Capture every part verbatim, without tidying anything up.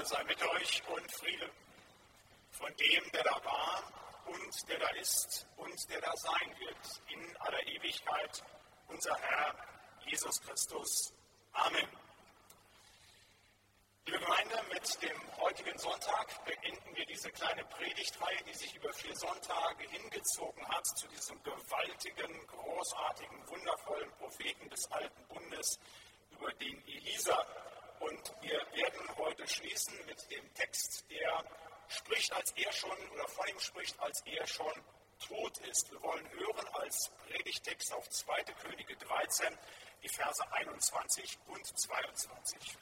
Gnade sei mit euch und Friede von dem, der da war und der da ist und der da sein wird in aller Ewigkeit, unser Herr Jesus Christus. Amen. Liebe Gemeinde, mit dem heutigen Sonntag beenden wir diese kleine Predigtreihe, die sich über vier Sonntage hingezogen hat, zu diesem gewaltigen, großartigen, wundervollen Propheten des Alten Bundes, über den Elisa. Und wir werden heute schließen mit dem Text, der spricht, als er schon, oder von ihm spricht, als er schon tot ist. Wir wollen hören als Predigtext auf zweite Könige dreizehn, die Verse einundzwanzig und zweiundzwanzig.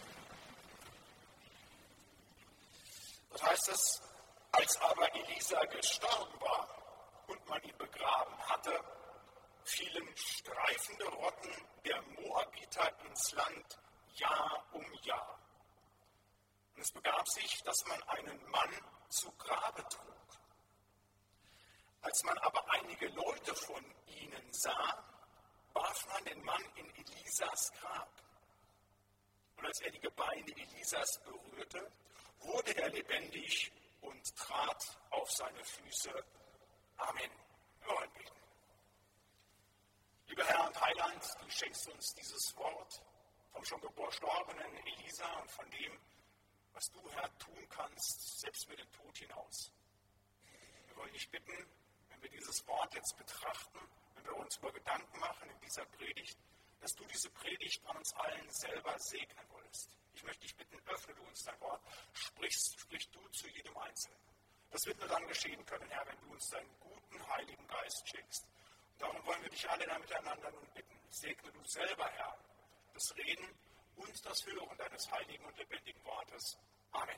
Das heißt es, als aber Elisa gestorben war und man ihn begraben hatte, fielen streifende Rotten der Moabiter ins Land Jahr um Jahr. Und es begab sich, dass man einen Mann zu Grabe trug. Als man aber einige Leute von ihnen sah, warf man den Mann in Elisas Grab. Und als er die Gebeine Elisas berührte, wurde er lebendig und trat auf seine Füße. Amen. Wir wollen beten. Lieber Herr und Heiland, du schenkst uns dieses Wort vom schon gestorbenen Elisa und von dem, was du, Herr, tun kannst, selbst mit dem Tod hinaus. Wir wollen dich bitten, wenn wir dieses Wort jetzt betrachten, wenn wir uns über Gedanken machen in dieser Predigt, dass du diese Predigt an uns allen selber segnen wolltest. Ich möchte dich bitten, öffne du uns dein Wort, sprichst, sprich du zu jedem Einzelnen. Das wird nur dann geschehen können, Herr, wenn du uns deinen guten, heiligen Geist schenkst. Und darum wollen wir dich alle da miteinander nun bitten. Segne du selber, Herr, das Reden und das Hören deines heiligen und lebendigen Wortes. Amen.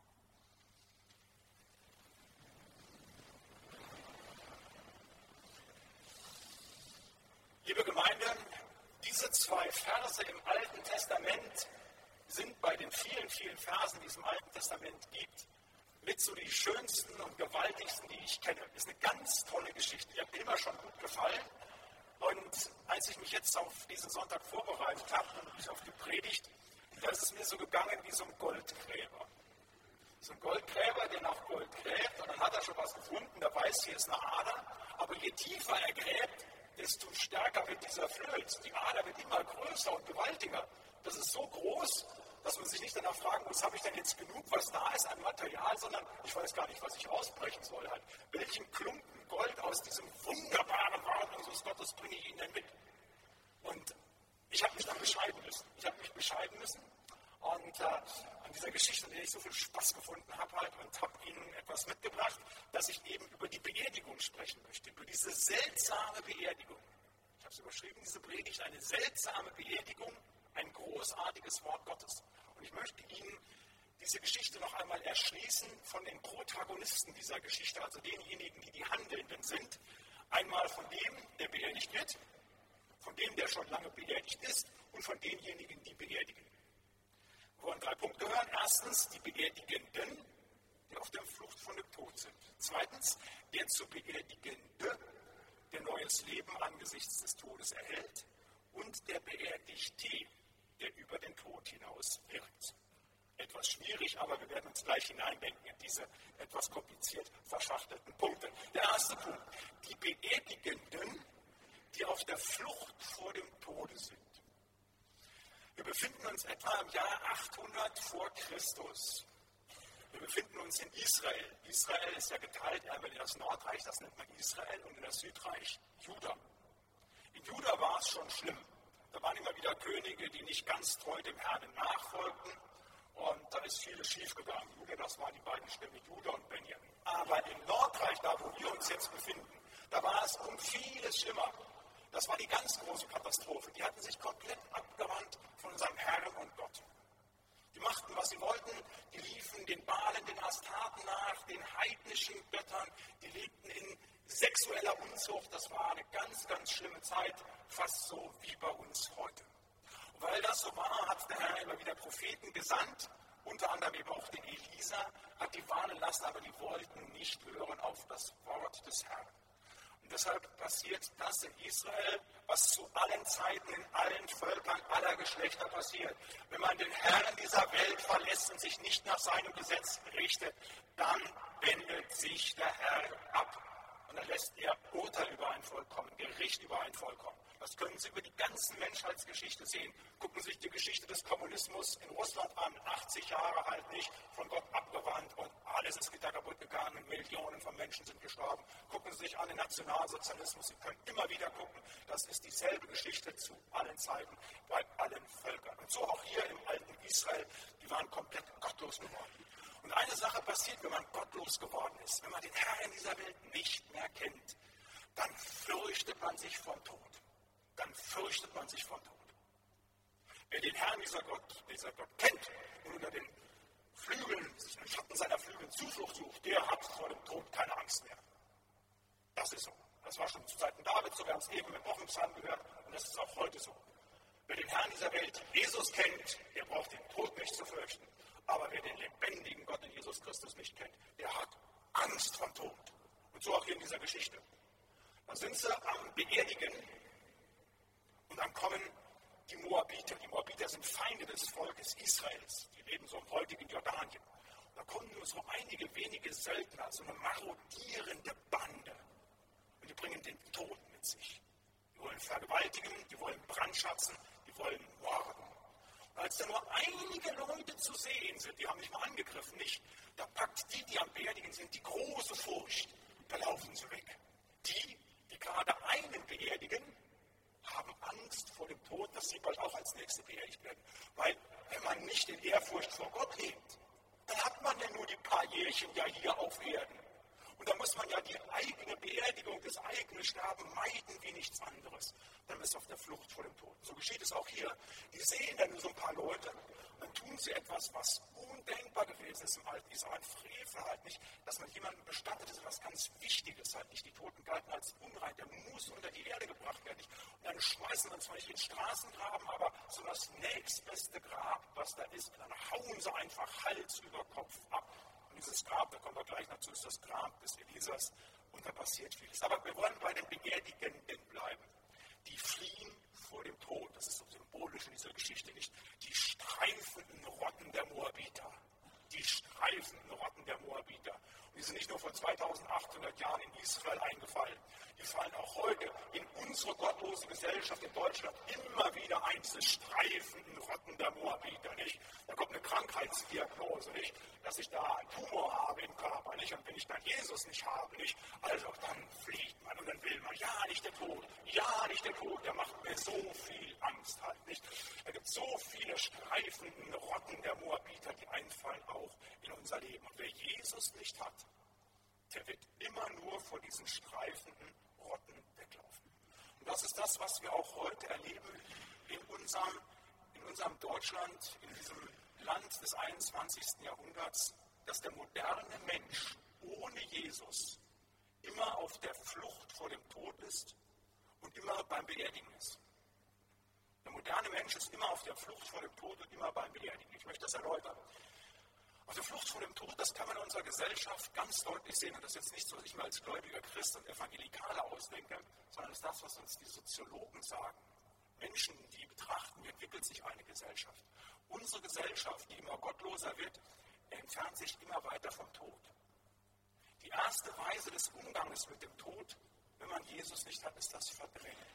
Liebe Gemeinde, diese zwei Verse im Alten Testament sind bei den vielen, vielen Versen, die es im Alten Testament gibt, mit so die schönsten und gewaltigsten, die ich kenne. Das ist eine ganz tolle Geschichte. Die hat mir immer schon gut gefallen. Und als ich mich jetzt auf diesen Sonntag vorbereitet habe und mich auf die Predigt, da ist es mir so gegangen wie so ein Goldgräber. So ein Goldgräber, der nach Gold gräbt, und dann hat er schon was gefunden, der weiß, hier ist eine Ader, aber je tiefer er gräbt, desto stärker wird dieser Flöz. Die Ader wird immer größer und gewaltiger. Das ist so groß, dass man sich nicht danach fragen muss, habe ich denn jetzt genug, was da ist an Material, sondern ich weiß gar nicht, was ich ausbrechen soll. Halt. Welchen Klumpen Gold aus diesem wunderbaren Wort unseres Gottes bringe ich Ihnen denn mit? Und ich habe mich dann bescheiden müssen. Ich habe mich bescheiden müssen. Und äh, an dieser Geschichte, in der ich so viel Spaß gefunden habe halt, und habe Ihnen etwas mitgebracht, dass ich eben über die Beerdigung sprechen möchte, über diese seltsame Beerdigung. Ich habe es überschrieben, diese Predigt, eine seltsame Beerdigung, ein großartiges Wort Gottes. Und ich möchte Ihnen diese Geschichte noch einmal erschließen von den Protagonisten dieser Geschichte, also denjenigen, die die Handelnden sind. Einmal von dem, der beerdigt wird, von dem, der schon lange beerdigt ist, und von denjenigen, die beerdigen. Wir wollen drei Punkte hören. Erstens, die Beerdigenden, die auf der Flucht von dem Tod sind. Zweitens, der zu Beerdigende, der neues Leben angesichts des Todes erhält. Und der Beerdigte, der über den Tod hinaus wirkt. Etwas schwierig, aber wir werden uns gleich hineindenken in diese etwas kompliziert verschachtelten Punkte. Der erste Punkt, die Beerdigenden, die auf der Flucht vor dem Tode sind. Wir befinden uns etwa im Jahr achthundert vor Christus. Wir befinden uns in Israel. Israel ist ja geteilt einmal in das Nordreich, das nennt man Israel, und in das Südreich Juda. In Juda war es schon schlimm. Da waren immer wieder Könige, die nicht ganz treu dem Herrn nachfolgten. Und da ist vieles schiefgegangen. Juda, das waren die beiden Stämme, Juda und Benjamin. Aber im Nordreich, da wo wir uns jetzt befinden, da war es um vieles schlimmer. Das war die ganz große Katastrophe. Die hatten sich komplett abgewandt von unserem Herrn und Gott. Die machten, was sie wollten. Die liefen den Baalen, den Astarten nach, den heidnischen Göttern. Die lebten in sexueller Unzucht. Das war eine ganz, ganz schlimme Zeit, fast so wie bei uns heute. Und weil das so war, hat der Herr immer wieder Propheten gesandt, unter anderem eben auch den Elisa, hat die warnen lassen, aber die wollten nicht hören auf das Wort des Herrn. Und deshalb passiert das in Israel, was zu allen Zeiten, in allen Völkern, aller Geschlechter passiert. Wenn man den Herrn dieser Welt verlässt, lässt und sich nicht nach seinem Gesetz richtet, dann wendet sich der Herr ab. Und dann lässt er Urteil über ein Volk kommen, Gericht über ein Volk kommen. Das können Sie über die ganze Menschheitsgeschichte sehen. Gucken Sie sich die Geschichte des Kommunismus in Russland an. achtzig Jahre halt nicht, von Gott abgewandt und alles ist wieder kaputt gegangen. Millionen von Menschen sind gestorben. Gucken Sie sich an den Nationalsozialismus. Sie können immer wieder gucken. Das ist dieselbe Geschichte zu allen Zeiten, bei allen Völkern. Und so auch hier im alten Israel. Die waren komplett gottlos geworden. Und eine Sache passiert, wenn man gottlos geworden ist, wenn man den Herrn dieser Welt nicht mehr kennt, dann fürchtet man sich vom Tod. Dann fürchtet man sich vom Tod. Wer den Herrn dieser Gott, dieser Gott kennt und unter den Flügeln, den Schatten seiner Flügel Zuflucht sucht, der hat vor dem Tod keine Angst mehr. Das ist so. Das war schon zu Zeiten Davids so, wir haben es eben im Wochenpsalm gehört und das ist auch heute so. Wer den Herrn dieser Welt, Jesus, kennt, der braucht den Tod nicht zu fürchten. Aber wer den lebendigen Gott in Jesus Christus nicht kennt, der hat Angst vom Tod. Und so auch hier in dieser Geschichte. Da sind sie am Beerdigen und dann kommen die Moabiter. Die Moabiter sind Feinde des Volkes Israels. Die leben so im heutigen Jordanien. Und da kommen nur so einige wenige Söldner, so eine marodierende Bande. Und die bringen den Tod mit sich. Die wollen vergewaltigen, die wollen brandschatzen, die wollen morden. Und als da nur einige Leute zu sehen sind, die haben mich mal angegriffen, nicht? Da packt die, die am Beerdigen sind, die große Furcht. Da laufen sie weg. Die, die gerade einen beerdigen, haben Angst vor dem Tod, dass sie bald auch als Nächste beerdigt werden. Weil, wenn man nicht in Ehrfurcht vor Gott lebt, dann hat man ja nur die paar Jährchen ja hier auf Erden. Und dann muss man ja die eigene Beerdigung, das eigene Sterben meiden wie nichts anderes. Dann ist auf der Flucht vor dem Tod. So geschieht es auch hier. Die sehen dann nur so ein paar Leute, dann tun sie etwas, was undenkbar gewesen ist im alten Israel. Ein Frevel halt nicht, dass man jemanden bestattet, ist etwas ganz Wichtiges halt nicht. Die Toten galten als unrein, der muss unter die Erde gebracht werden. Und dann schmeißen sie zwar nicht in Straßengraben, aber so das nächstbeste Grab, was da ist, und dann hauen sie einfach Hals über Kopf ab. Und dieses Grab, da kommen wir gleich dazu, ist das Grab des Elisas und da passiert vieles. Aber wir wollen bei den Beerdigenden bleiben. Die fliehen vor dem Tod, das ist so symbolisch in dieser Geschichte nicht. Die streifenden Rotten der Moabiter. Die streifenden Rotten der Moabiter. Und die sind nicht nur vor zweitausendachthundert Jahren in Israel eingefallen. Die fallen auch heute in unsere gottlose Gesellschaft in Deutschland immer wieder ein, diese streifenden Rotten der Moabiter, nicht? Da kommt eine Krankheitsdiagnose, nicht? Dass ich da einen Tumor habe im Körper, nicht? Und wenn ich dann Jesus nicht habe, nicht? Also dann flieht man und dann will man, ja, nicht der Tod, ja, nicht der Tod, der macht mir so viel Angst halt, nicht? Da gibt es so viele streifenden Rotten der Moabiter, die einfallen auch in unser Leben. Und wer Jesus nicht hat, der wird immer nur vor diesen streifenden Rotten weglaufen. Und das ist das, was wir auch heute erleben in unserem, in unserem Deutschland, in diesem Land des einundzwanzigsten Jahrhunderts, dass der moderne Mensch ohne Jesus immer auf der Flucht vor dem Tod ist und immer beim Beerdigen ist. Der moderne Mensch ist immer auf der Flucht vor dem Tod und immer beim Beerdigen. Ich möchte das erläutern. Auf der Flucht vor dem Tod, das kann man in unserer Gesellschaft ganz deutlich sehen. Und das ist jetzt nicht so, dass ich mir als gläubiger Christ und Evangelikaler ausdenke, sondern das ist das, was uns die Soziologen sagen. Menschen, die betrachten, wie entwickelt sich eine Gesellschaft. Unsere Gesellschaft, die immer gottloser wird, entfernt sich immer weiter vom Tod. Die erste Weise des Umgangs mit dem Tod, wenn man Jesus nicht hat, ist das Verdrängen.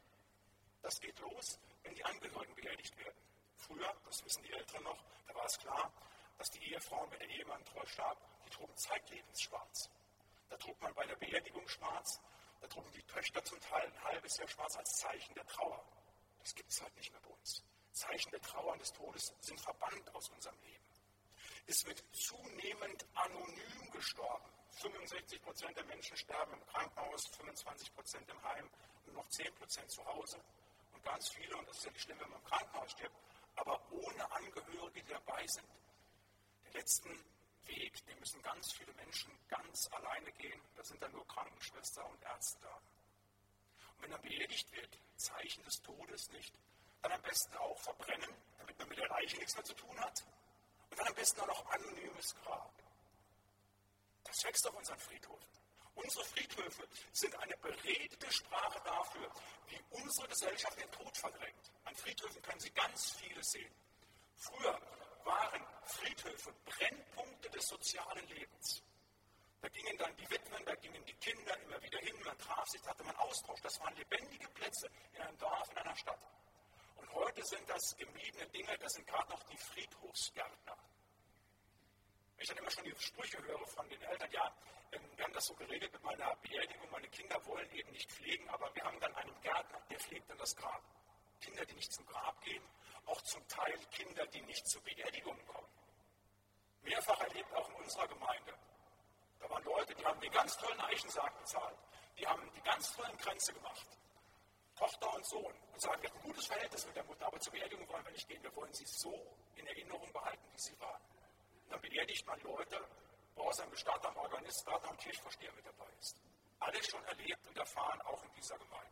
Das geht los, wenn die Angehörigen beerdigt werden. Früher, das wissen die Älteren noch, da war es klar, dass die Ehefrauen, wenn der Ehemann treu starb, die trugen zeitlebens schwarz. Da trug man bei der Beerdigung schwarz, da trugen die Töchter zum Teil ein halbes Jahr schwarz als Zeichen der Trauer. Das gibt es halt nicht mehr bei uns. Zeichen der Trauer und des Todes sind verbannt aus unserem Leben. Es wird zunehmend anonym gestorben. fünfundsechzig Prozent der Menschen sterben im Krankenhaus, fünfundzwanzig Prozent im Heim und noch zehn Prozent zu Hause. Und ganz viele, und das ist ja nicht schlimm, wenn man im Krankenhaus stirbt, aber ohne Angehörige, die dabei sind. Den letzten Weg, den müssen ganz viele Menschen ganz alleine gehen. Da sind dann nur Krankenschwester und Ärzte da. Und wenn dann beerdigt wird, Zeichen des Todes nicht, dann am besten auch verbrennen, damit man mit der Leiche nichts mehr zu tun hat. Und dann am besten auch noch anonymes Grab. Das wächst auf unseren Friedhöfen. Unsere Friedhöfe sind eine beredete Sprache dafür, wie unsere Gesellschaft den Tod verdrängt. An Friedhöfen können Sie ganz vieles sehen. Früher waren Friedhöfe Friedhöfe Brennpunkte des sozialen Lebens. Da gingen dann die Witwen, da gingen die Kinder immer wieder hin, man traf sich, da hatte man Austausch. Das waren lebendige Plätze in einem Dorf, in einer Stadt. Und heute sind das gemiedene Dinge, das sind gerade noch die Friedhofsgärtner. Wenn ich dann immer schon die Sprüche höre von den Eltern, ja, wir haben das so geregelt mit meiner Beerdigung, meine Kinder wollen eben nicht pflegen, aber wir haben dann einen Gärtner, der pflegt dann das Grab. Kinder, die nicht zum Grab gehen, auch zum Teil Kinder, die nicht zur Beerdigung kommen. Mehrfach erlebt auch in unserer Gemeinde. Da waren Leute, die haben den ganz tollen Eichensarg bezahlt, die haben die ganz tollen Kränze gemacht. Tochter und Sohn. Und sagen, wir haben ein gutes Verhältnis mit der Mutter, aber zur Beerdigung wollen wir nicht gehen, wir wollen sie so in Erinnerung behalten, wie sie waren. Und dann beerdigt man Leute, wo außer einem Bestatter, einem Organist, gerade noch ein Kirchenvorsteher mit dabei ist. Alles schon erlebt und erfahren, auch in dieser Gemeinde.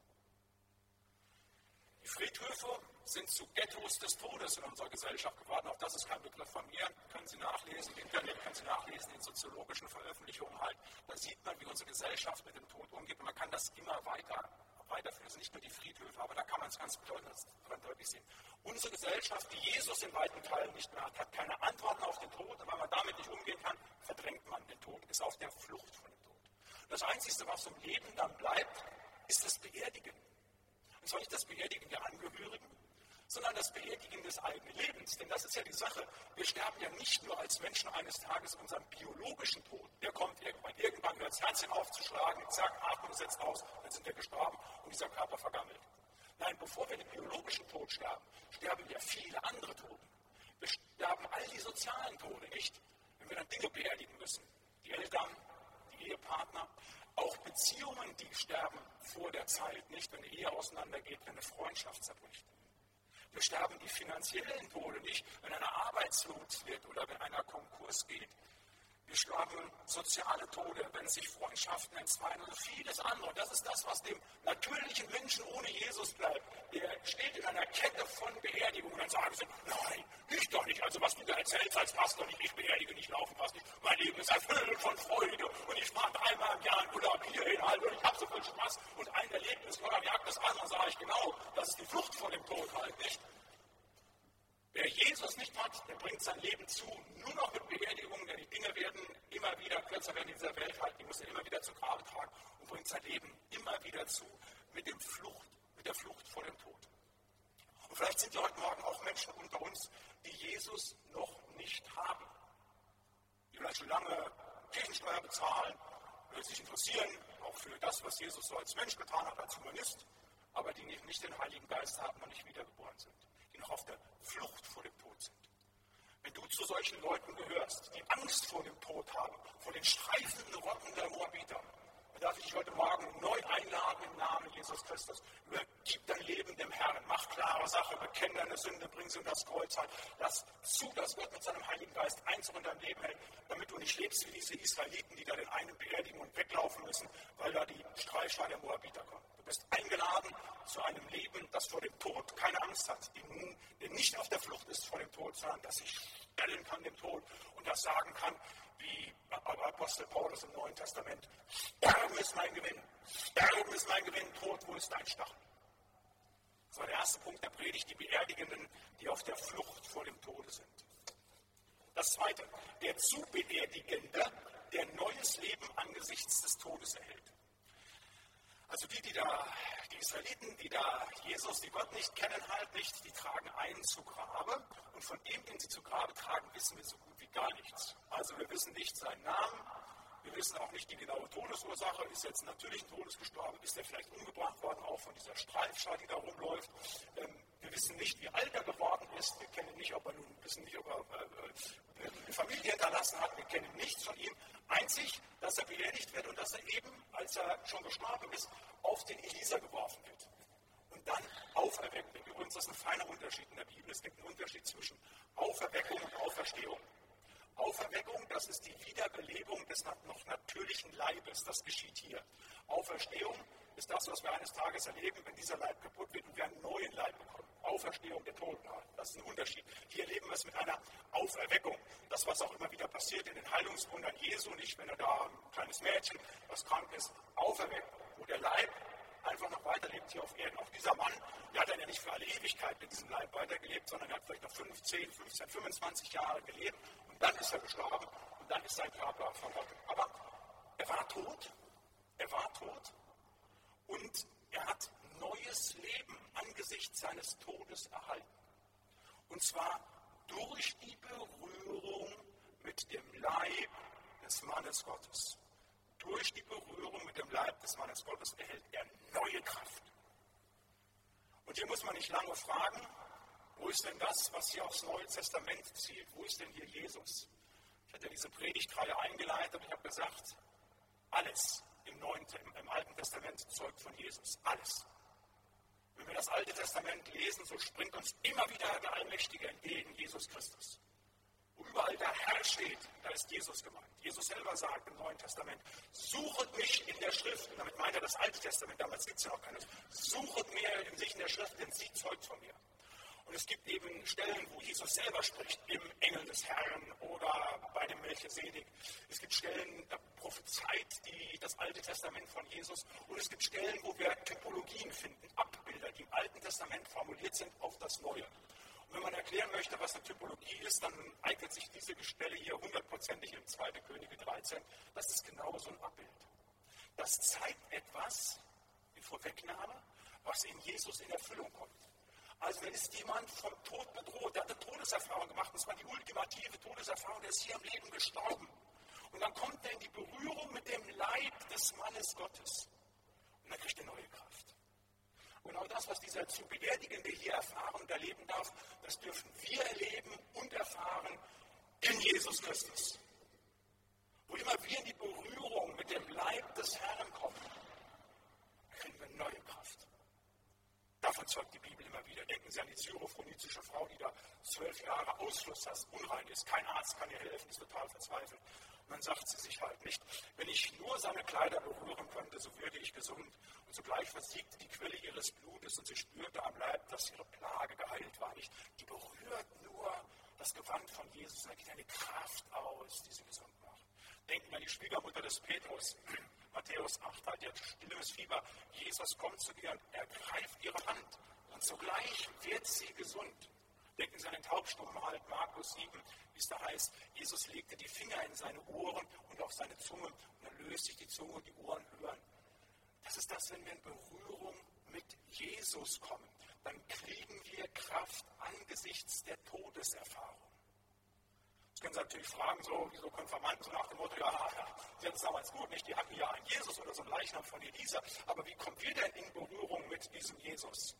Die Friedhöfe sind zu Ghettos des Todes in unserer Gesellschaft geworden. Auch das ist kein Begriff von mir. Können Sie nachlesen, im Internet können Sie nachlesen, in soziologischen Veröffentlichungen halt. Da sieht man, wie unsere Gesellschaft mit dem Tod umgeht. Und man kann das immer weiter, weiterführen. Das sind nicht nur die Friedhöfe, aber da kann man es ganz deutlich sehen. Unsere Gesellschaft, die Jesus in weiten Teilen nicht mehr hat, hat keine Antworten auf den Tod. Und weil man damit nicht umgehen kann, verdrängt man den Tod, ist auf der Flucht von dem Tod. Das Einzige, was im Leben dann bleibt, ist das Beerdigen. Und zwar nicht das Beerdigen der Angehörigen, sondern das Beerdigen des eigenen Lebens. Denn das ist ja die Sache, wir sterben ja nicht nur als Menschen eines Tages unseren biologischen Tod. Der kommt irgendwann. Irgendwann hört das Herzchen aufzuschlagen, zack, Atmung setzt aus, dann sind wir gestorben und dieser Körper vergammelt. Nein, bevor wir den biologischen Tod sterben, sterben wir viele andere Tote. Wir sterben all die sozialen Tode, nicht? Wenn wir dann Dinge beerdigen müssen. Die Eltern, die Ehepartner, auch Beziehungen, die sterben vor der Zeit, nicht? Wenn eine Ehe auseinandergeht, wenn eine Freundschaft zerbricht. Wir sterben die finanziellen Tode, nicht? Wenn einer arbeitslos wird oder wenn einer Konkurs geht. Wir sterben soziale Tode, wenn sich Freundschaften entzweien und vieles andere. Und das ist das, was dem natürlichen Menschen ohne Jesus bleibt. Der steht in einer Kette von Beerdigungen und dann sagen sie, nein, ich doch nicht. Also was du da erzählst als Pastor, nicht, ich beerdige nicht, laufen passt nicht. Mein Leben ist erfüllt von Freude und ich fahre dreimal im Jahr in Urlaub hierhin halt und ich habe so viel Spaß. Und ein Erlebnis jagt das andere, sage ich genau, das ist die Flucht vor dem Tod halt, nicht? Wer Jesus nicht hat, der bringt sein Leben zu, nur noch mit Beerdigungen, denn die Dinge werden immer wieder kürzer werden in dieser Welt halt, die muss er immer wieder zu Grabe tragen und bringt sein Leben immer wieder zu mit, dem Flucht, mit der Flucht vor dem Tod. Und vielleicht sind ja heute Morgen auch Menschen unter uns, die Jesus noch nicht haben, die vielleicht schon lange Kirchensteuer bezahlen, die sich interessieren, auch für das, was Jesus so als Mensch getan hat, als Humanist, aber die nicht den Heiligen Geist haben und nicht wiedergeboren sind, die noch auf der Flucht vor dem Tod sind. Wenn du zu solchen Leuten gehörst, die Angst vor dem Tod haben, vor den streifenden Rotten der Moabiter, dann darf ich dich heute Morgen neu einladen im Namen Jesus Christus. Übergib dein Leben dem Herrn, mach klare Sache, bekenn deine Sünde, bring sie unter das Kreuz halt. Lass zu, dass Gott mit seinem Heiligen Geist Einzug in dein Leben hält, damit du nicht lebst wie diese Israeliten, die da den einen beerdigen und weglaufen müssen, weil da die Streifschar der Moabiter kommen. Du bist eingeladen zu einem Leben, das vor dem Tod keine Angst hat, die nicht auf der Flucht ist vor dem Tod, sondern das sich stellen kann dem Tod und das sagen kann, wie Apostel Paulus im Neuen Testament, Sterben ist mein Gewinn, Sterben ist mein Gewinn, Tod, wo ist dein Stachel? Das war der erste Punkt der Predigt, die Beerdigenden, die auf der Flucht vor dem Tode sind. Das zweite, der zu Beerdigende, der neues Leben angesichts des Todes erhält. Also die, die da, die Israeliten, die da Jesus, die Gott nicht kennen, halt nicht, die tragen einen zu Grabe und von dem, den sie zu Grabe tragen, wissen wir so gut wie gar nichts. Also wir wissen nicht seinen Namen, wir wissen auch nicht die genaue Todesursache, ist jetzt natürlich ein Todes gestorben, ist er vielleicht umgebracht worden, auch von dieser Streifschar, die da rumläuft. Ähm, wir wissen nicht, wie alt er geworden ist, wir kennen nicht, ob er nun, wissen nicht, ob er äh, eine Familie hinterlassen hat, wir kennen nichts von ihm. Einzig, dass er beerdigt wird und dass er eben, als er schon gestorben ist, auf den Elisa geworfen wird. Und dann auferweckt wird. Übrigens, das ist ein feiner Unterschied in der Bibel. Es gibt einen Unterschied zwischen Auferweckung und Auferstehung. Auferweckung, das ist die Wiederbelebung des noch natürlichen Leibes. Das geschieht hier. Auferstehung ist das, was wir eines Tages erleben, wenn dieser Leib kaputt wird und wir einen neuen Leib bekommen. Auferstehung der Toten. Das ist ein Unterschied. Hier erleben wir es mit einer Auferweckung. Das, was auch immer wieder passiert in den Heilungswundern Jesu, nicht, wenn er da ein kleines Mädchen, was krank ist, auferweckt, wo der Leib einfach noch weiterlebt hier auf Erden. Auch dieser Mann der hat dann ja nicht für alle Ewigkeit mit diesem Leib weitergelebt, sondern er hat vielleicht noch fünfzehn, fünfzehn, fünfundzwanzig Jahre gelebt und dann ist er gestorben und dann ist sein Körper verrottet. Aber er war tot, er war tot und er hat neues Leben angesichts seines Todes erhalten. Und zwar durch die Berührung mit dem Leib des Mannes Gottes. Durch die Berührung mit dem Leib des Mannes Gottes erhält er neue Kraft. Und hier muss man nicht lange fragen, wo ist denn das, was hier aufs Neue Testament zielt? Wo ist denn hier Jesus? Ich hatte diese Predigtreihe eingeleitet und ich habe gesagt, alles im, Neuen, im, im Alten Testament zeugt von Jesus. Alles. Wenn wir das Alte Testament lesen, so springt uns immer wieder der Allmächtige entgegen, Jesus Christus. Wo überall der Herr steht, da ist Jesus gemeint. Jesus selber sagt im Neuen Testament, suchet mich in der Schrift, und damit meint er das Alte Testament, damals gibt es ja noch keines, suchet mir in sich in der Schrift, denn sie zeugt von mir. Und es gibt eben Stellen, wo Jesus selber spricht, im Engel des Herrn oder bei dem Melchisedek. Es gibt Stellen, da prophezeit die, das Alte Testament von Jesus. Und es gibt Stellen, wo wir Typologien finden, Abbilder, die im Alten Testament formuliert sind auf das Neue. Und wenn man erklären möchte, was eine Typologie ist, dann eignet sich diese Stelle hier hundertprozentig im zweiten Könige dreizehn. Das ist genau so ein Abbild. Das zeigt etwas, die Vorwegnahme, was in Jesus in Erfüllung kommt. Also da ist jemand vom Tod bedroht, der hat eine Todeserfahrung gemacht, und zwar die ultimative Todeserfahrung, der ist hier im Leben gestorben. Und dann kommt er in die Berührung mit dem Leib des Mannes Gottes. Und dann kriegt er neue Kraft. Und genau das, was dieser zu Beerdigende hier erfahren und erleben darf, das dürfen wir erleben und erfahren in Jesus Christus. Wo immer wir in die Berührung mit dem Leib des Herrn kommen, kriegen wir neue Kraft. Davon zeugt die Bibel immer wieder. Denken Sie an die syrophönizische Frau, die da zwölf Jahre Ausfluss hat, unrein ist. Kein Arzt kann ihr helfen, ist total verzweifelt. Und dann sagt sie sich halt nicht, wenn ich nur seine Kleider berühren könnte, so würde ich gesund. Und sogleich versiegte die Quelle ihres Blutes und sie spürte am Leib, dass ihre Plage geheilt war nicht. Die berührt nur das Gewand von Jesus und da geht eine Kraft aus, die sie gesund macht. Denken wir an die Schwiegermutter des Petrus. Matthäus acht hat jetzt stilles Fieber. Jesus kommt zu ihr und ergreift ihre Hand. Und sogleich wird sie gesund. Denken Sie an den Taubstummen halt, Markus sieben, wie es da heißt, Jesus legte die Finger in seine Ohren und auf seine Zunge und dann löst sich die Zunge und die Ohren hören. Das ist das, wenn wir in Berührung mit Jesus kommen. Dann kriegen wir Kraft angesichts der Todeserfahrung. Jetzt können Sie natürlich fragen, so wie so Konfirmanden, so nach dem Motto, ja, ja, Sie hatten es damals gut, nicht? Die hatten ja einen Jesus oder so einen Leichnam von Elisa. Aber wie kommen wir denn in Berührung mit diesem Jesus?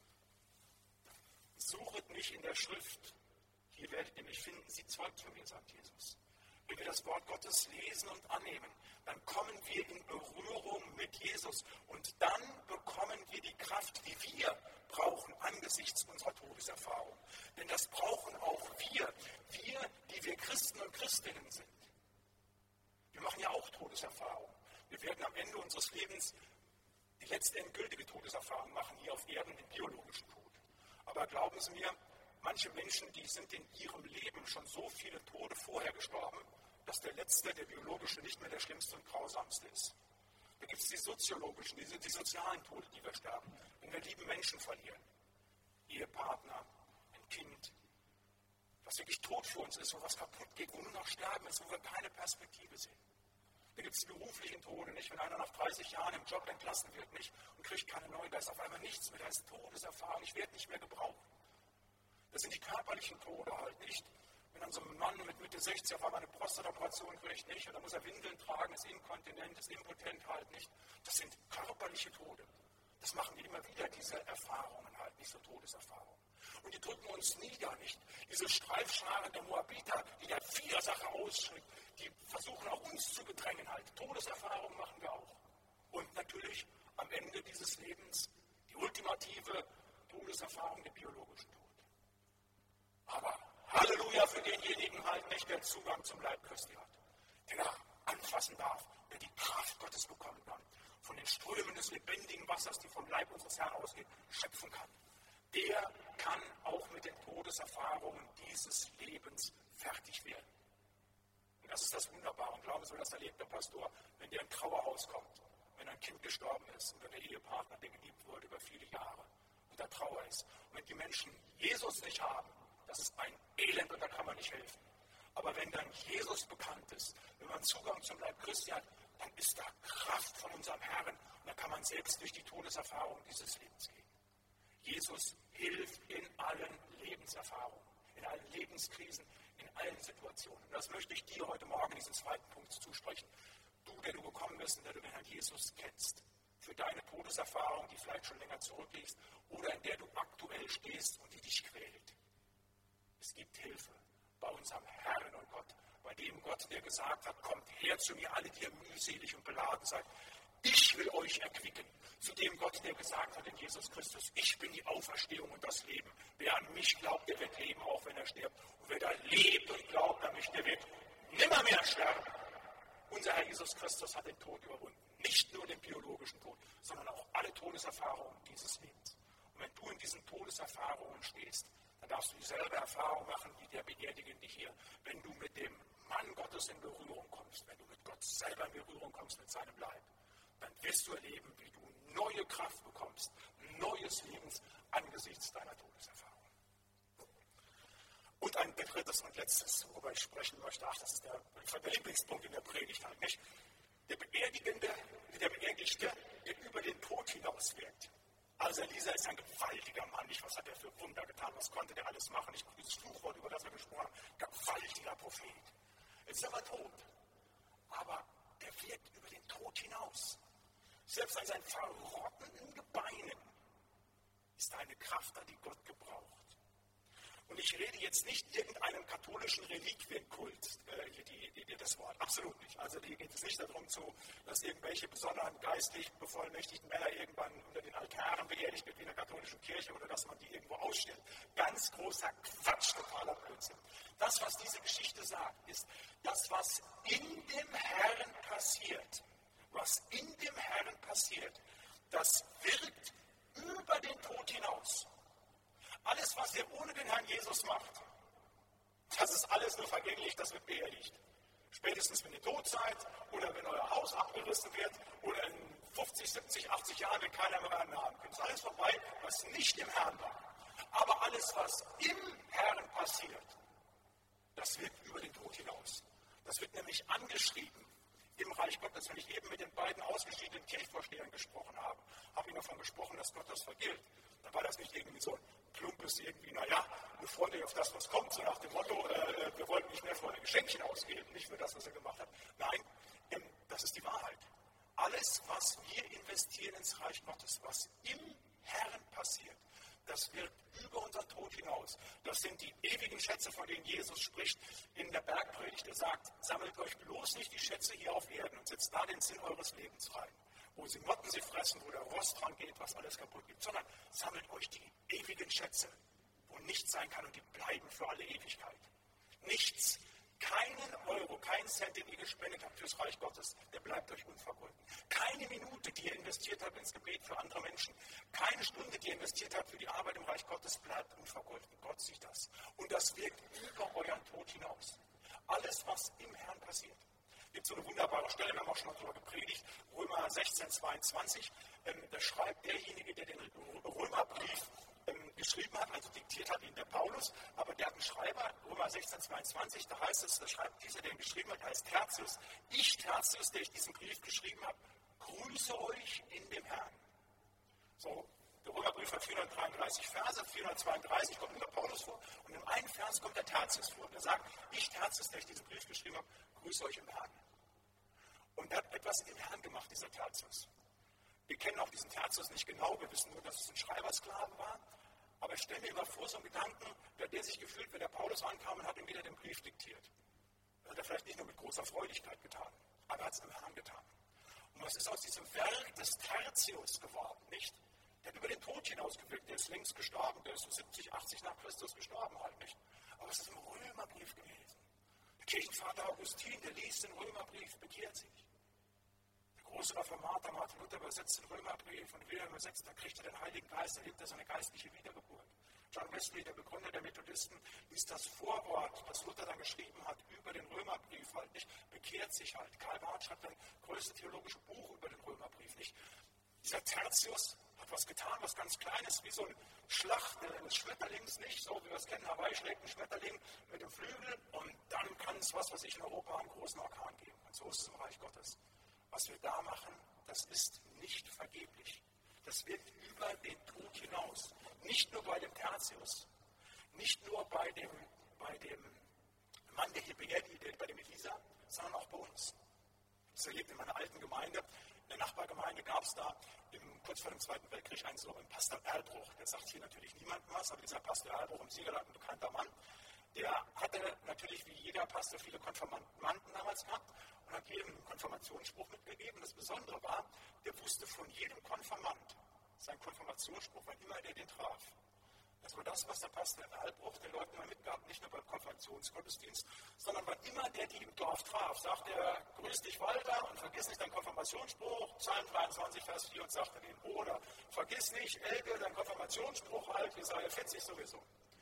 Suchet mich in der Schrift, hier werdet ihr mich finden, sie zeugt von mir, sagt Jesus. Wenn wir das Wort Gottes lesen und annehmen, dann kommen wir in Berührung mit Jesus und dann bekommen wir die Kraft, die wir brauchen angesichts unserer Todeserfahrung. Denn das brauchen auch wir, wir, die wir Christen und Christinnen sind. Wir machen ja auch Todeserfahrung. Wir werden am Ende unseres Lebens die letzte endgültige Todeserfahrung machen, hier auf Erden, den biologischen Tod. Aber glauben Sie mir, manche Menschen, die sind in ihrem Leben schon so viele Tode vorher gestorben, dass der letzte, der biologische, nicht mehr der schlimmste und grausamste ist. Da gibt es die soziologischen, die, die sozialen Tode, die wir sterben. Wenn wir lieben Menschen verlieren, Ehepartner, ein Kind, was wirklich tot für uns ist, wo was kaputt geht, wo nur noch Sterben ist, wo wir keine Perspektive sehen. Da gibt es die beruflichen Tode, nicht? Wenn einer nach dreißig Jahren im Job entlassen wird, nicht? Und kriegt keine neuen, da ist auf einmal nichts mehr, da ist Todeserfahrung, ich werde nicht mehr gebraucht. Das sind die körperlichen Tode halt, nicht? Wenn dann so ein Mann mit Mitte sechzig auf einmal eine Prostatoperation kriegt, nicht? Und dann muss er Windeln tragen, ist inkontinent, ist impotent halt, nicht? Das sind körperliche Tode. Das machen wir immer wieder, diese Erfahrungen halt, nicht so Todeserfahrungen. Und die drücken uns nieder, nicht? Diese Streifscharen der Moabiter, die der Widersacher ausschritt, die versuchen auch uns zu bedrängen halt. Todeserfahrungen machen wir auch. Und natürlich am Ende dieses Lebens die ultimative Todeserfahrung, der biologischen Tod. Aber Halleluja für denjenigen halt nicht, der Zugang zum Leib Christi hat, der da anfassen darf, der die Kraft Gottes bekommen kann, von den Strömen des lebendigen Wassers, die vom Leib unseres Herrn ausgehen, schöpfen kann. Der kann auch mit den Todeserfahrungen dieses Lebens fertig werden. Und das ist das Wunderbare. Und glauben Sie, das erlebt der Pastor, wenn der in ein Trauerhaus kommt, wenn ein Kind gestorben ist oder der Ehepartner, der geliebt wurde über viele Jahre. und der Trauer ist. Und wenn die Menschen Jesus nicht haben, das ist ein Elend und da kann man nicht helfen. Aber wenn dann Jesus bekannt ist, wenn man Zugang zum Leib Christi hat, dann ist da Kraft von unserem Herrn und dann kann man selbst durch die Todeserfahrung dieses Lebens gehen. Jesus hilft in allen Lebenserfahrungen, in allen Lebenskrisen, in allen Situationen. Und das möchte ich dir heute Morgen diesen zweiten Punkt zusprechen. Du, der du gekommen bist und der du den Herrn Jesus kennst, für deine Todeserfahrung, die vielleicht schon länger zurückliegt oder in der du aktuell stehst und die dich quält. Es gibt Hilfe bei unserem Herrn und Gott, bei dem Gott, der gesagt hat, kommt her zu mir, alle, die ihr mühselig und beladen seid. Ich will euch erquicken. Zu dem Gott, der gesagt hat in Jesus Christus, ich bin die Auferstehung und das Leben. Wer an mich glaubt, der wird leben, auch wenn er stirbt. Und wer da lebt und glaubt an mich, der wird nimmermehr sterben. Unser Herr Jesus Christus hat den Tod überwunden. Nicht nur den biologischen Tod, sondern auch alle Todeserfahrungen dieses Lebens. Und wenn du in diesen Todeserfahrungen stehst, dann darfst du dieselbe Erfahrung machen wie der Beerdigende hier. Wenn du mit dem Mann Gottes in Berührung kommst, wenn du mit Gott selber in Berührung kommst, mit seinem Leib, dann wirst du erleben, wie du neue Kraft bekommst, neues Lebens angesichts deiner Todeserfahrung. Und ein drittes und letztes, worüber ich sprechen möchte, ach, das ist der, der Lieblingspunkt in der Predigt halt, nicht? Der Beerdigende, der Beerdigte, der über den Tod hinaus wirkt. Also Elisa ist ein gewaltiger Mann, nicht? Was hat er für Wunder getan, was konnte der alles machen, nicht? Auch dieses Fluchwort, über das wir gesprochen haben, gewaltiger Prophet. Jetzt ist er aber tot, aber der wirkt über den Tod hinaus. Selbst an seinen verrotteten Gebeinen ist eine Kraft da, die Gott gebraucht. Und ich rede jetzt nicht irgendeinem katholischen Reliquienkult, äh, hier die, die, die, das Wort, absolut nicht. Also hier geht es nicht darum, zu, dass irgendwelche besonderen geistlich bevollmächtigten Männer irgendwann unter den Altaren beerdigt wird wie in der katholischen Kirche oder dass man die irgendwo ausstellt. Ganz großer Quatsch, totaler Blödsinn. Das, was diese Geschichte sagt, ist, das, was in dem Herrn passiert, was in dem Herrn passiert, das wirkt über den Tod hinaus. Alles, was ihr ohne den Herrn Jesus macht, das ist alles nur vergänglich, das wird beerdigt. Spätestens, wenn ihr tot seid oder wenn euer Haus abgerissen wird oder in fünfzig, siebzig, achtzig Jahren, wenn keiner mehr einen haben kann. Ist alles vorbei, was nicht im Herrn war. Aber alles, was im Herrn passiert, das wirkt über den Tod hinaus. Das wird nämlich angeschrieben im Reich Gottes. Wenn ich eben mit den beiden ausgeschiedenen Kirchenvorstehern gesprochen habe, habe ich davon gesprochen, dass Gott das vergilt. Dann war das nicht irgendwie so ein plumpes, irgendwie, naja, wir freuen euch auf das, was kommt, so nach dem Motto, äh, wir wollten nicht mehr für eure Geschenkchen ausgeben, nicht für das, was er gemacht hat. Nein, ähm, das ist die Wahrheit. Alles, was wir investieren ins Reich Gottes, was im Herrn passiert, das wirkt über unseren Tod hinaus. Das sind die ewigen Schätze, von denen Jesus spricht in der Bergpredigt. Er sagt, sammelt euch bloß nicht die Schätze hier auf Erden und setzt da den Sinn eures Lebens rein, wo sie Motten sie fressen, wo der Rost dran geht, was alles kaputt geht, sondern sammelt euch die ewigen Schätze, wo nichts sein kann und die bleiben für alle Ewigkeit. Nichts, keinen Euro, keinen Cent, den ihr gespendet habt fürs Reich Gottes, der bleibt euch unvergolten. Keine Minute, die ihr investiert habt ins Gebet für andere Menschen, keine Stunde, die ihr investiert habt für die Arbeit im Reich Gottes, bleibt unvergolten. Gott sieht das. Und das wirkt über euren Tod hinaus. Alles, was im Herrn passiert. Es gibt so eine wunderbare Stelle, wir haben auch schon mal darüber gepredigt, Römer sechzehn, zweiundzwanzig, ähm, da schreibt derjenige, der den Römerbrief ähm, geschrieben hat, also diktiert hat ihn der Paulus, aber der hat einen Schreiber, Römer sechzehn, zweiundzwanzig, da heißt es, da schreibt dieser, der ihn geschrieben hat, heißt Tertius. Ich, Tertius, der ich diesen Brief geschrieben habe, grüße euch in dem Herrn. So, der Römerbrief hat vierhundertdreiunddreißig Verse, vierhundertzweiunddreißig kommt der Paulus vor und in einem Vers kommt der Tertius vor. Der sagt, ich, Tertius, der ich diesen Brief geschrieben habe, grüße euch im Herrn. Und er hat etwas im Herrn gemacht, dieser Tertius. Wir kennen auch diesen Tertius nicht genau, wir wissen nur, dass es ein Schreibersklave war. Aber ich stelle mir immer vor, so einen Gedanken, der, der sich gefühlt, wenn der Paulus ankam und hat ihm wieder den Brief diktiert. Das hat er vielleicht nicht nur mit großer Freudigkeit getan, aber er hat es im Herrn getan. Und was ist aus diesem Werk des Tertius geworden, nicht? Der hat über den Tod hinausgewirkt, der ist längst gestorben, der ist so siebzig, achtzig nach Christus gestorben halt, nicht? Aber es ist im Römerbrief gewesen. Der Kirchenvater Augustin, der liest den Römerbrief, bekehrt sich. Der große Reformator Martin Luther übersetzt den Römerbrief und Wilhelm übersetzt, da kriegt er den Heiligen Geist, erlebt er seine geistliche Wiedergeburt. John Wesley, der Begründer der Methodisten, liest das Vorwort, das Luther dann geschrieben hat, über den Römerbrief halt nicht, bekehrt sich halt. Karl Barth schreibt das größte theologische Buch über den Römerbrief nicht. Dieser Tertius hat hat was getan, was ganz Kleines, wie so ein Schlag eines Schmetterlings, nicht so wie wir es kennen, Hawaii schlägt ein Schmetterling mit dem Flügel und dann kann es was, was ich in Europa einen großen Orkan geben. Und so ist es im Reich Gottes. Was wir da machen, das ist nicht vergeblich. Das wirkt über den Tod hinaus. Nicht nur bei dem Tertius, nicht nur bei dem, bei dem Mann, der hier beerdigt, bei dem Elisa, sondern auch bei uns. Das erlebt in meiner alten Gemeinde. In der Nachbargemeinde gab es da im, kurz vor dem Zweiten Weltkrieg einen so einen Pastor Erlbruch. Der sagt hier natürlich niemandem was, aber dieser Pastor Erlbruch im Siegerland, ein bekannter Mann, der hatte natürlich wie jeder Pastor viele Konfirmanden damals gehabt und hat jedem einen Konfirmationsspruch mitgegeben. Das Besondere war, der wusste von jedem Konfirmand seinen Konfirmationsspruch, wann immer der den traf. Das war das, was der Pastor Erlbruch den Leuten mal mitgab, nicht nur beim Konfirmationsgottesdienst, sondern wann immer der die im Dorf traf, sagt er, grüß dich Walter und vergiss nicht deinen Konfirmationsspruch, Psalm dreiundzwanzig, Vers vier und sagte dem, oder vergiss nicht, Elke, dein Konfirmationsspruch halt, Jesaja vierzig sowieso.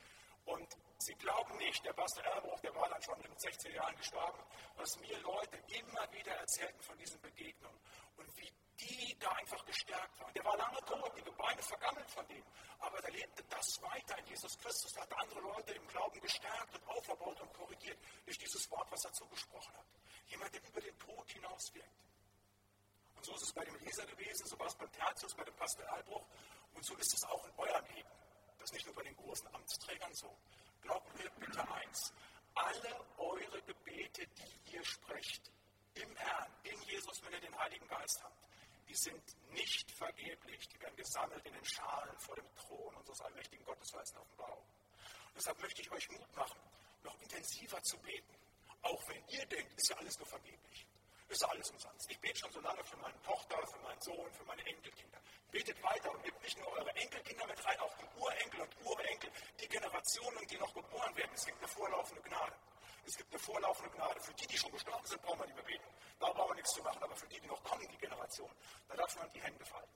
Und sie glauben nicht, der Pastor Erlbruch, der war dann schon in den sechzehn Jahren gestorben, was mir Leute immer wieder erzählten von diesen Begegnungen und wie die da einfach gestärkt waren. Der war lange tot, die Gebeine vergammelt von dem, aber der lebte das weiter in Jesus Christus. Da hat andere Leute im Glauben gestärkt und aufgebaut und korrigiert durch dieses Wort, was er zugesprochen hat. Jemand, der über den Tod hinaus wirkt. Und so ist es bei dem Leser gewesen, so war es beim Tertius, bei dem Pastor Erlbruch und so ist es auch in eurem Leben. Das ist nicht nur bei den großen Amtsträgern so. Glaubt mir bitte eins, alle eure Gebete, die ihr sprecht, im Herrn, in Jesus, wenn ihr den Heiligen Geist habt, die sind nicht vergeblich, die werden gesammelt in den Schalen vor dem Thron unseres allmächtigen Gottes, heißt in Offenbarung. Deshalb möchte ich euch Mut machen, noch intensiver zu beten. Auch wenn ihr denkt, ist ja alles nur vergeblich. Ist ja alles umsonst. Ich bete schon so lange für meine Tochter, für meinen Sohn, für meine Enkelkinder. Betet weiter und nehmt nicht nur eure Enkelkinder mit rein, auch die Urenkel und Urenkel, die Generationen, die noch geboren werden. Es gibt eine vorlaufende Gnade. Es gibt eine vorlaufende Gnade. Für die, die schon gestorben sind, brauchen wir nicht mehr beten. Da brauchen wir nichts zu machen. Aber für die, die noch kommen, die Generation, da darf man die Hände falten.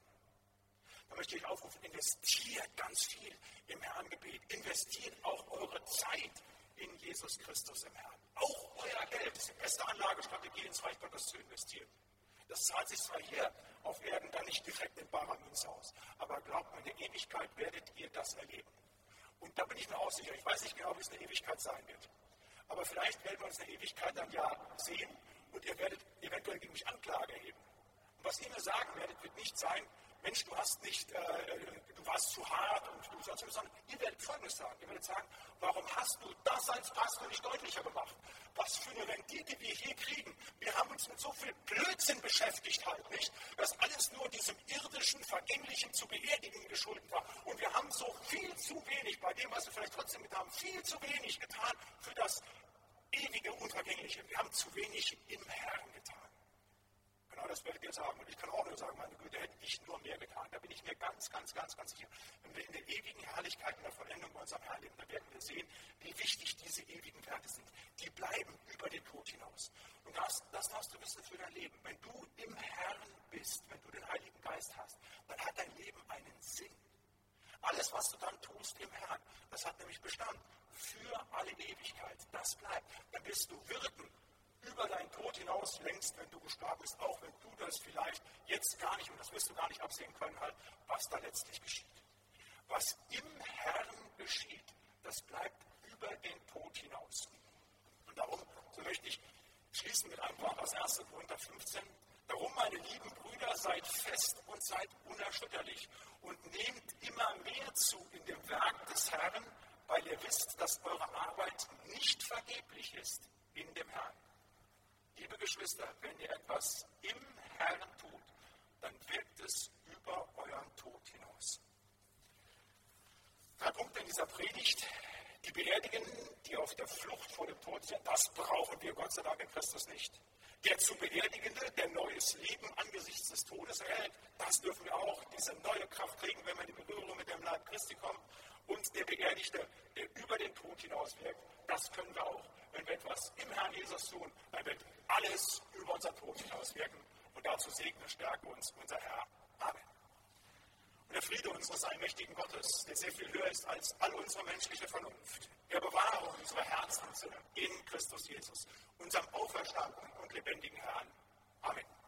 Da möchte ich aufrufen, investiert ganz viel im Herrngebet. Investiert auch eure Zeit in Jesus Christus im Herrn. Auch euer Geld ist die beste Anlagestrategie, ins Reich Gottes zu investieren. Das zahlt sich zwar hier auf Erden dann nicht direkt in barer Münze aus, aber glaubt mir, in der Ewigkeit werdet ihr das erleben. Und da bin ich mir auch sicher. Ich weiß nicht genau, wie es in der Ewigkeit sein wird. Aber vielleicht werden wir uns in der Ewigkeit dann ja sehen und ihr werdet eventuell gegen mich Anklage erheben. Und was ihr mir sagen werdet, wird nicht sein, Mensch, du hast nicht, äh, du warst zu hart und du sonst was, sondern ihr werdet Folgendes sagen. Ihr werdet sagen, warum hast du das als Pastor nicht deutlicher gemacht? Was für eine Rendite wir hier kriegen. Wir haben uns mit so viel Blödsinn beschäftigt halt, nicht? Dass alles nur diesem irdischen, vergänglichen zu beerdigen geschuldet war. Und wir haben so viel zu wenig, bei dem, was wir vielleicht trotzdem getan haben, viel zu wenig getan für das ewige, unvergängliche. Wir haben zu wenig im Herrn getan. Genau, das werdet ihr sagen. Und ich kann auch nur sagen, meine Güte, hätte ich nur mehr getan. Da bin ich mir ganz, ganz, ganz, ganz sicher. Wenn wir in der ewigen Herrlichkeit, in der Vollendung bei unserem Herrn leben, dann werden wir sehen, wie wichtig diese ewigen Werte sind. Die bleiben über den Tod hinaus. Und das, das darfst du wissen für dein Leben. Wenn du im Herrn bist, wenn du den Heiligen Geist hast, dann hat dein Leben einen Sinn. Alles, was du dann tust im Herrn, das hat nämlich Bestand für alle Ewigkeit. Das bleibt. Dann bist du Wirten über deinen Tod hinaus längst, wenn du gestorben bist, auch wenn du das vielleicht jetzt gar nicht, und das wirst du gar nicht absehen können, halt, was da letztlich geschieht. Was im Herrn geschieht, das bleibt über den Tod hinaus. Und darum, so möchte ich schließen mit einem Wort aus erster Korinther fünfzehn. Darum, meine lieben Brüder, seid fest und seid unerschütterlich und nehmt immer mehr zu in dem Werk des Herrn, weil ihr wisst, dass eure Arbeit nicht vergeblich ist in dem Herrn. Liebe Geschwister, wenn ihr etwas im Herrn tut, dann wirkt es über euren Tod hinaus. Drei Punkte in dieser Predigt. Die Beerdigenden, die auf der Flucht vor dem Tod sind, das brauchen wir Gott sei Dank in Christus nicht. Der zu Beerdigende, der neues Leben angesichts des Todes erhält, das dürfen wir auch, diese neue Kraft kriegen, wenn wir in die Berührung mit dem Leib Christi kommen. Und der Beerdigte, der über den Tod hinaus wirkt, das können wir auch. Wenn wir etwas im Herrn Jesus tun, dann wird alles über unseren Tod hinaus wirken. Und dazu segne, stärke uns unser Herr. Amen. Und der Friede unseres allmächtigen Gottes, der sehr viel höher ist als all unsere menschliche Vernunft, er bewahre unsere Herzen in Christus Jesus, unserem auferstandenen und lebendigen Herrn. Amen.